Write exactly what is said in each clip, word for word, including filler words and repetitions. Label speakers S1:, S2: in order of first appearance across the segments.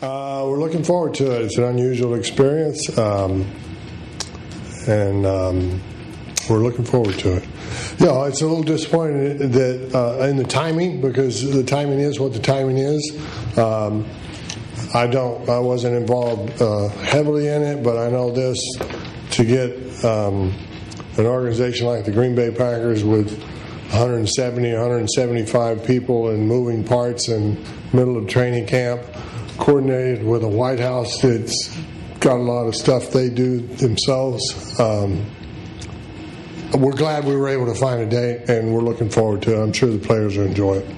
S1: Uh, we're looking forward to it. It's an unusual experience, um, and um, we're looking forward to it. Yeah, you know, it's a little disappointing that uh, in the timing, because the timing is what the timing is. Um, I don't. I wasn't involved uh, heavily in it, but I know this: to get um, an organization like the Green Bay Packers with one hundred seventy, one hundred seventy-five people and moving parts in the middle of training camp, coordinated with a White House that's got a lot of stuff they do themselves. Um, we're glad we were able to find a date, and we're looking forward to it. I'm sure the players will enjoy it.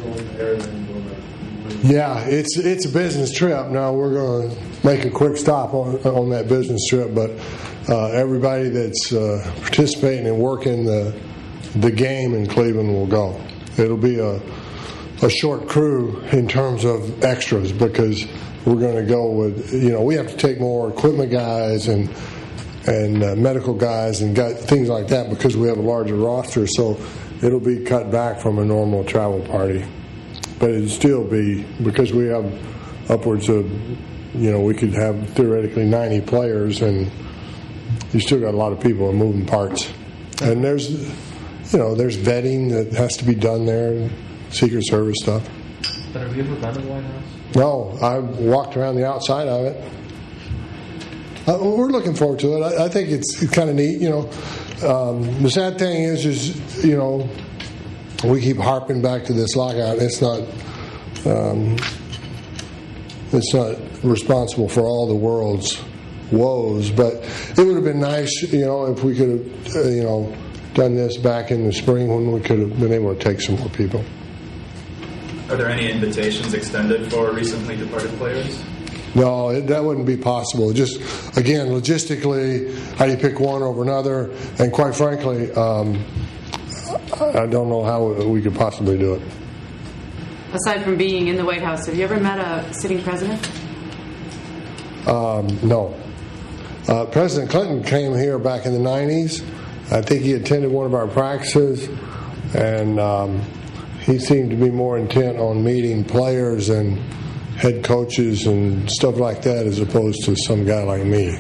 S1: Yeah, it's it's a business trip. Now we're going to make a quick stop on, on that business trip, but uh, everybody that's uh, participating and working the the game in Cleveland will go. It'll be a a short crew in terms of extras, because we're going to go with, you know, we have to take more equipment guys and and uh, medical guys and got things like that, because we have a larger roster. So it'll be cut back from a normal travel party, but it'll still be, because we have upwards of, you know, we could have theoretically ninety players, and you still got a lot of people and moving parts. And there's, you know, there's vetting that has to be done there. Secret Service stuff.
S2: But have you ever been to the White House?
S1: No, I walked around the outside of it. Uh, we're looking forward to it. I, I think it's, it's kind of neat. You know, um, the sad thing is, is you know, we keep harping back to this lockout. It's not, um, it's not responsible for all the world's woes, but it would have been nice, you know, if we could have, uh, you know, done this back in the spring when we could have been able to take some more people.
S3: Are there any invitations extended for recently departed players?
S1: No, it, that wouldn't be possible. Just, again, logistically, how do you pick one over another? And quite frankly, um, I don't know how we could possibly do it.
S4: Aside from being in the White House, have you ever met a sitting president?
S1: Um, no. Uh, President Clinton came here back in the nineties. I think he attended one of our practices, and um, he seemed to be more intent on meeting players and head coaches and stuff like that, as opposed to some guy like me.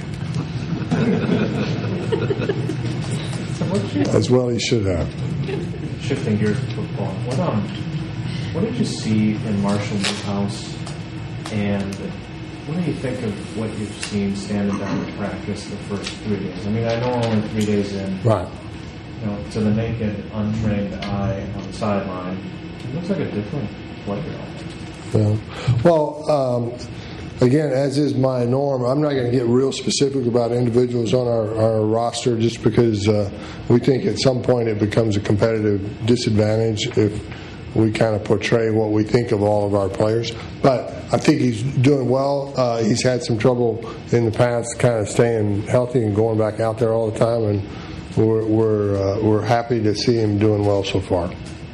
S1: As well he should have.
S2: Shifting gears to football, what um, what did you see in Marshall Newhouse, and what do you think of what you've seen standing down in practice the first three days? I mean, I know only three days in.
S1: Right.
S2: You know, to the naked, untrained eye on the sideline, it looks like a different player.
S1: Yeah. Well, um, again, as is my norm, I'm not going to get real specific about individuals on our, our roster, just because uh, we think at some point it becomes a competitive disadvantage if we kind of portray what we think of all of our players. But I think he's doing well. Uh, he's had some trouble in the past kind of staying healthy and going back out there all the time, and we're we're, uh, we're happy to see him doing well so far.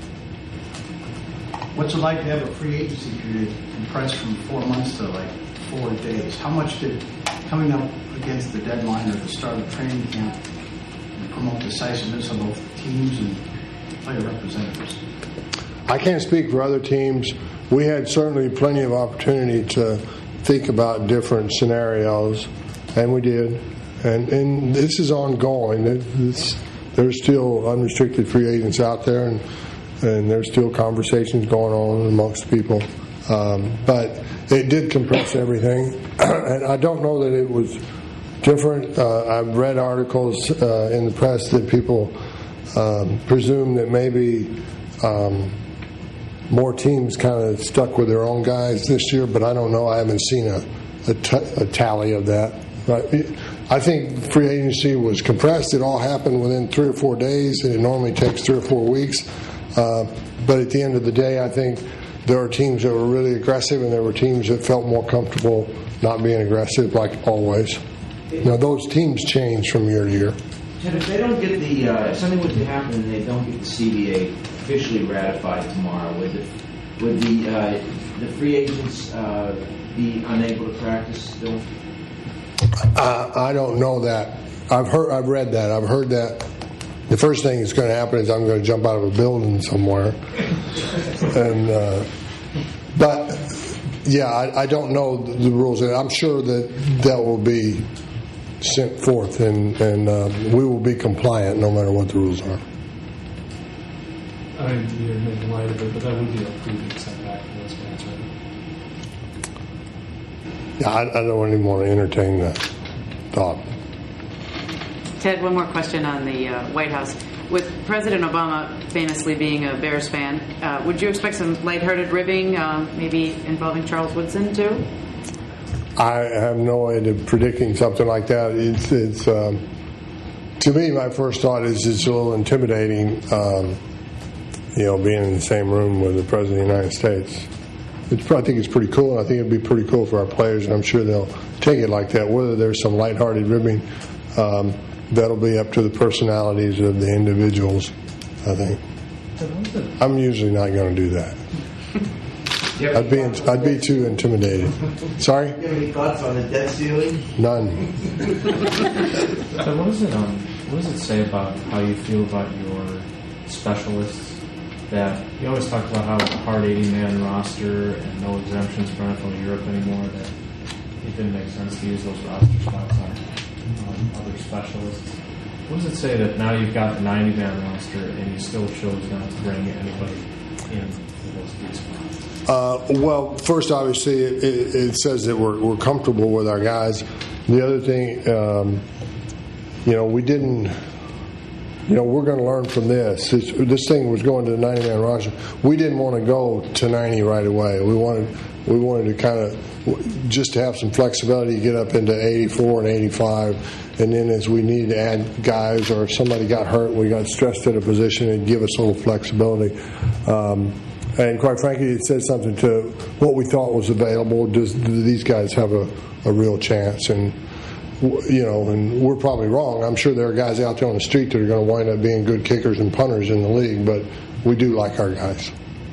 S5: What's it like to have a free agency period compressed from four months to like four days? How much did coming up against the deadline or the start of training camp promote decisiveness on both teams and player representatives?
S1: I can't speak for other teams. We had certainly plenty of opportunity to think about different scenarios, and we did. And, and this is ongoing. It's, there's still unrestricted free agents out there, and and there's still conversations going on amongst people. Um, but it did compress everything, and I don't know that it was different. Uh, I've read articles uh, in the press that people um, presume that maybe um, more teams kind of stuck with their own guys this year, but I don't know. I haven't seen a, a, t- a tally of that. But I think free agency was compressed. It all happened within three or four days, and it normally takes three or four weeks. Uh, but at the end of the day, I think there are teams that were really aggressive, and there were teams that felt more comfortable not being aggressive, like always. Now, those teams change from year to year.
S6: Ted, if they don't get the, uh, if something were to happen and they don't get the C B A officially ratified tomorrow, would the, would the, uh, the free agents uh, be unable to practice still?
S1: Uh, I don't know that. I've heard, I've read that. I've heard that. The first thing that's going to happen is I'm going to jump out of a building somewhere. and uh, but yeah, I, I don't know the, the rules. I'm sure that that will be sent forth, and, and uh, we will be compliant no matter what the rules are.
S7: I mean, you're making light of it, but that would be a pretty big setback for those guys, right?
S1: Yeah, I, I don't even want to entertain that thought.
S4: Ted, one more question on the uh, White House. With President Obama famously being a Bears fan, uh, would you expect some lighthearted ribbing, uh, maybe involving Charles Woodson too?
S1: I have no way of predicting something like that. It's, it's um, to me, my first thought is it's a little intimidating, um, you know, being in the same room with the President of the United States. It's, I think it's pretty cool, and I think it'd be pretty cool for our players, and I'm sure they'll take it like that. Whether there's some lighthearted ribbing, um, that'll be up to the personalities of the individuals, I think. I'm usually not going to do that. I'd be I'd be too intimidated. Sorry?
S6: Do you have any thoughts on the debt ceiling?
S1: None.
S2: So what does it um what does it say about how you feel about your specialists? That you always talk about how a hard eighty-man roster and no exemptions for N F L Europe anymore. That it didn't make sense to use those roster spots on um, other specialists. What does it say that now you've got the ninety-man roster and you still chose not to bring anybody in for those three spots?
S1: Uh, well, first, obviously, it, it, it says that we're, we're comfortable with our guys. The other thing, um, you know, we didn't, you know, we're going to learn from this. This, this thing was going to the ninety-man roster. We didn't want to go to ninety right away. We wanted, we wanted to kind of just to have some flexibility to get up into eighty-four and eighty-five, and then as we need to add guys or if somebody got hurt, we got stressed at a position, and give us a little flexibility. Um, And quite frankly, it said something to what we thought was available. Does do these guys have a, a real chance? And you know, and we're probably wrong. I'm sure there are guys out there on the street that are going to wind up being good kickers and punters in the league, but we do like our guys.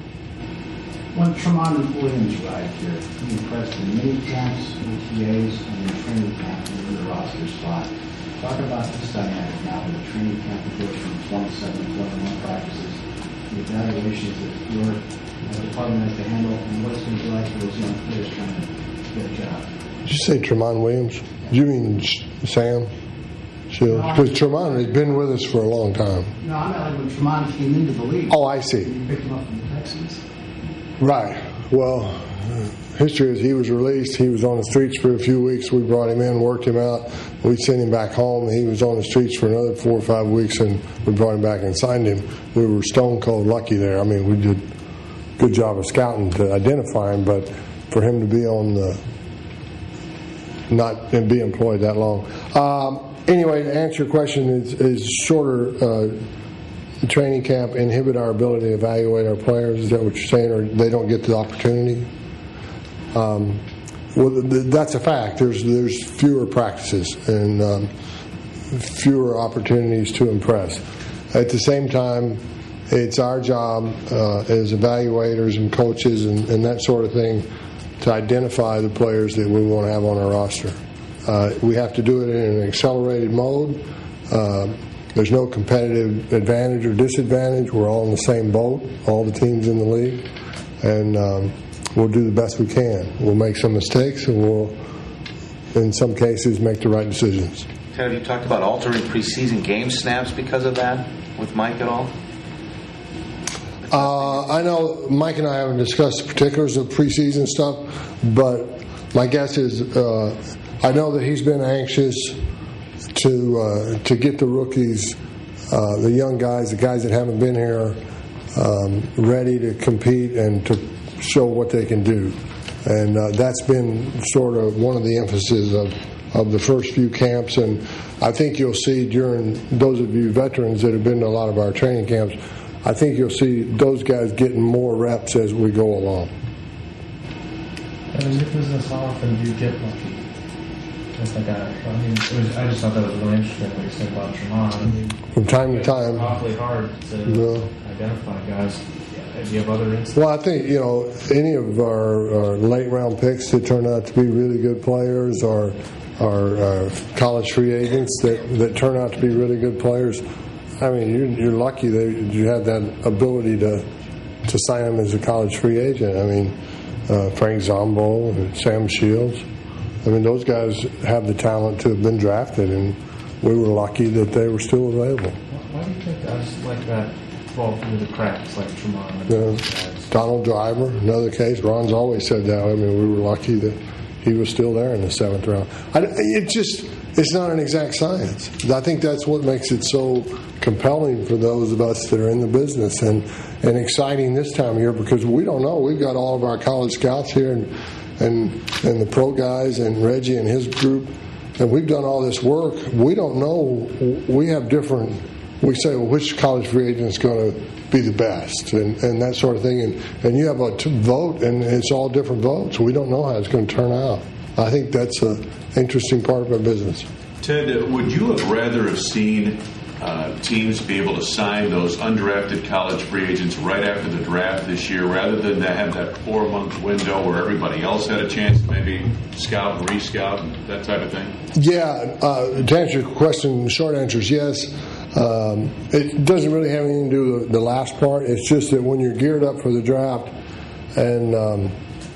S5: When Tremont Williams arrived here, he impressed in many camps, O T As, and in training camp in the roster spot. Talk about this dynamic now in the training camp that goes from twenty-seven to twenty-one practices. The evaluations that your uh, department has to handle, and what it's going to be like for those young players trying to get a job.
S1: Did you say Tremont Williams? Do you mean Sam? Because Tremont has been with us for a long time.
S5: No, I meant like when Tremont came into the league.
S1: Oh, I see.
S5: You picked him up from the Texans.
S1: Right. Well, history is he was released. He was on the streets for a few weeks. We brought him in, worked him out. We sent him back home. He was on the streets for another four or five weeks, and we brought him back and signed him. We were stone cold lucky there. I mean, we did a good job of scouting to identify him, but for him to be on the not and be employed that long. Um, anyway, to answer your question, is, is shorter uh, training camp inhibit our ability to evaluate our players? Is that what you're saying, or they don't get the opportunity? Um, well, th- that's a fact. There's there's fewer practices and um, fewer opportunities to impress. At the same time, it's our job uh, as evaluators and coaches and, and that sort of thing to identify the players that we want to have on our roster. Uh, we have to do it in an accelerated mode. Uh, there's no competitive advantage or disadvantage. We're all in the same boat, all the teams in the league, and um, we'll do the best we can. We'll make some mistakes, and we'll, in some cases, make the right decisions.
S8: Ted, have you talked about altering preseason game snaps because of that with Mike at all?
S1: Uh, I know Mike and I haven't discussed the particulars of preseason stuff, but my guess is uh, I know that he's been anxious to uh, to get the rookies, uh, the young guys, the guys that haven't been here, um, ready to compete and to show what they can do. And uh, that's been sort of one of the emphases of, of the first few camps. And I think you'll see during those of you veterans that have been to a lot of our training camps, I think you'll see those guys getting more reps as we go along.
S2: And in your business, how often do you get lucky? Just like that. I mean, it was, I just thought that was really interesting what you said about Tremont. I mean,
S1: From time to
S2: it's
S1: time.
S2: awfully hard to
S1: No.
S2: identify guys. Do you have other instances?
S1: Well, I think, you know, any of our, our late round picks that turn out to be really good players or our uh, college free agents that, that turn out to be really good players, I mean, you're, you're lucky that you have that ability to to sign them as a college free agent. I mean, uh, Frank Zombo and Sam Shields. I mean, those guys have the talent to have been drafted, and we were lucky that they were still available.
S2: Why do you think guys like that fall through the cracks, like Tremont and
S1: Yeah.
S2: those guys?
S1: Donald Driver, another case. Ron's always said that. I mean, we were lucky that he was still there in the seventh round. I, it just, it's not an exact science. I think that's what makes it so compelling for those of us that are in the business, and, and exciting this time of year, because we don't know. We've got all of our college scouts here, and and and the pro guys, and Reggie and his group, and we've done all this work. We don't know. We have different. We say, well, which college free agent is going to be the best, and, and that sort of thing. And, and you have a t- vote, and it's all different votes. We don't know how it's going to turn out. I think that's an interesting part of our business.
S9: Ted, would you have rather have seen uh, teams be able to sign those undrafted college free agents right after the draft this year, rather than to have that four-month window where everybody else had a chance to maybe scout and re-scout and that type of thing?
S1: Yeah, uh, to answer your question, the short answer is yes. Um, it doesn't really have anything to do with the last part. It's just that when you're geared up for the draft, and um,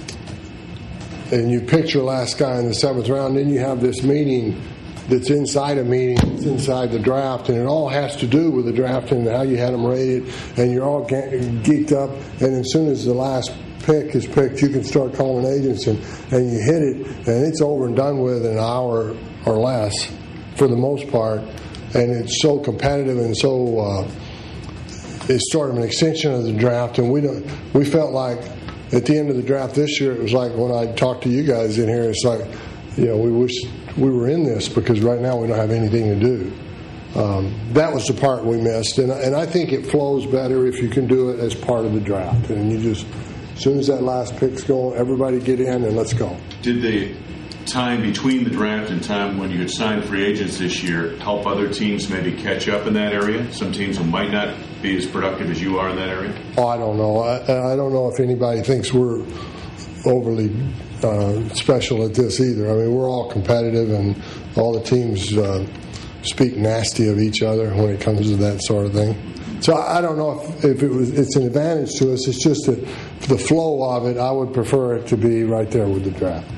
S1: and you pick your last guy in the seventh round, then you have this meeting that's inside a meeting, that's inside the draft, and it all has to do with the draft and how you had them rated, and you're all ge- geeked up, and as soon as the last pick is picked, you can start calling agents, and, and you hit it, and it's over and done with in an hour or less for the most part. And it's so competitive, and so uh, it's sort of an extension of the draft. And we don't. We felt like at the end of the draft this year, it was like when I talked to you guys in here. It's like, you know, we wish we were in this, because right now we don't have anything to do. Um, that was the part we missed, and and I think it flows better if you can do it as part of the draft. And you just, as soon as that last pick's going, everybody get in and let's go.
S9: Did the time between the draft and time when you had signed free agents this year help other teams maybe catch up in that area? Some teams who might not be as productive as you are in that area?
S1: Oh, I don't know. I, I don't know if anybody thinks we're overly uh, special at this either. I mean, we're all competitive, and all the teams uh, speak nasty of each other when it comes to that sort of thing. So I don't know if, if it was. It's an advantage to us. It's just that the flow of it, I would prefer it to be right there with the draft.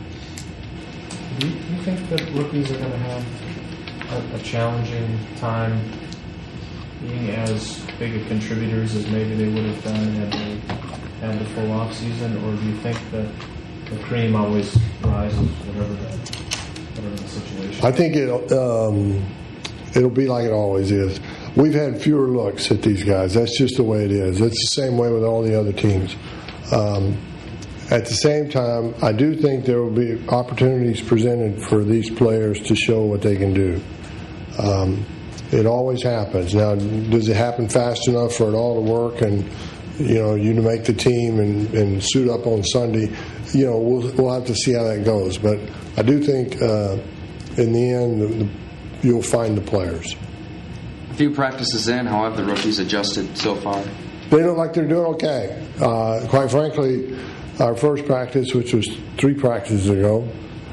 S2: Do you, do you think that rookies are going to have a, a challenging time being as big a contributors as maybe they would have done had they had the full off season, or do you think that the cream always rises, whatever the, whatever the situation?
S1: I think it'll um, it'll be like it always is. We've had fewer looks at these guys. That's just the way it is. It's the same way with all the other teams. Um, At the same time, I do think there will be opportunities presented for these players to show what they can do. Um, it always happens. Now, does it happen fast enough for it all to work and, you know, you to make the team and, and suit up on Sunday? You know, we'll, we'll have to see how that goes. But I do think uh, in the end, the, the, you'll find the players.
S10: A few practices in, how have the rookies adjusted so far?
S1: They look like they're doing okay. Uh, quite frankly, our first practice, which was three practices ago,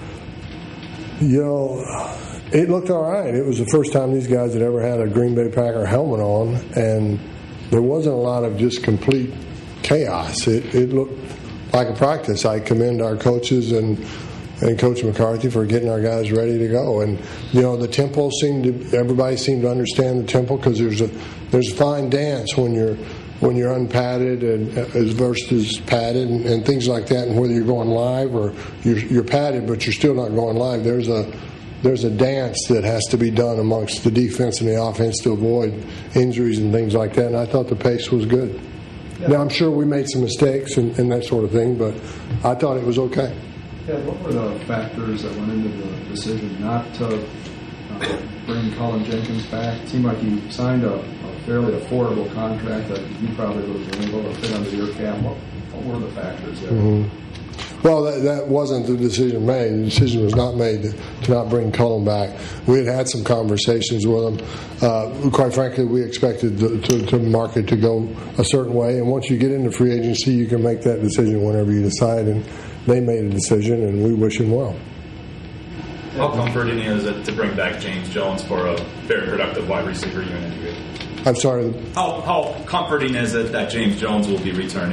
S1: you know, it looked all right. It was the first time these guys had ever had a Green Bay Packer helmet on, and there wasn't a lot of just complete chaos. It, it looked like a practice. I commend our coaches and and Coach McCarthy for getting our guys ready to go. And you know, the tempo seemed to everybody seemed to understand the tempo, because there's a there's a fine dance when you're when you're unpadded and as versus padded and, and things like that, and whether you're going live or you're, you're padded but you're still not going live, there's a there's a dance that has to be done amongst the defense and the offense to avoid injuries and things like that. And I thought the pace was good. Yeah. Now, I'm sure we made some mistakes and, and that sort of thing, but I thought it was okay.
S11: Yeah, what were the factors that went into the decision not to uh, bring Colin Jenkins back? It seemed like you signed a, a fairly affordable contract that you probably would have been able to fit under your cap. What, what were the factors there?
S1: Mm-hmm. Well, that, that wasn't the decision made. The decision was not made to, to not bring Cullen back. We had had some conversations with him. Uh, quite frankly, we expected the to, to market to go a certain way, and once you get into free agency, you can make that decision whenever you decide, and they made a decision, and we wish him well.
S3: How comforting is it to bring back James Jones for a very productive wide receiver unit?
S1: I'm sorry?
S3: How, how comforting is it that James Jones will be returning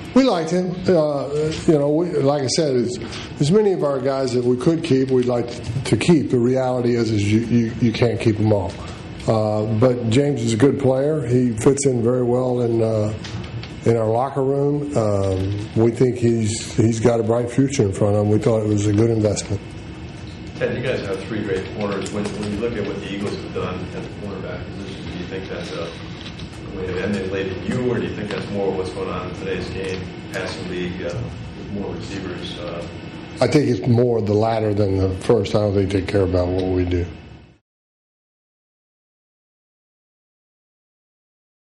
S1: We liked him. Uh, you know, we, like I said, it's, as many of our guys that we could keep, we'd like to keep. The reality is, is you, you, you can't keep them all. Uh, but James is a good player. He fits in very well in uh, in our locker room. Um, we think he's he's got a bright future in front of him. We thought it was a good investment.
S12: Ted, you guys have three great corners. When, when you look at what the Eagles have done at the cornerback position, do you think that's a way to emulate you, or do you think that's more what's going on in today's game, passing league, uh, with more receivers? Uh,
S1: I think it's more the latter than the first. I don't think they care about what we do.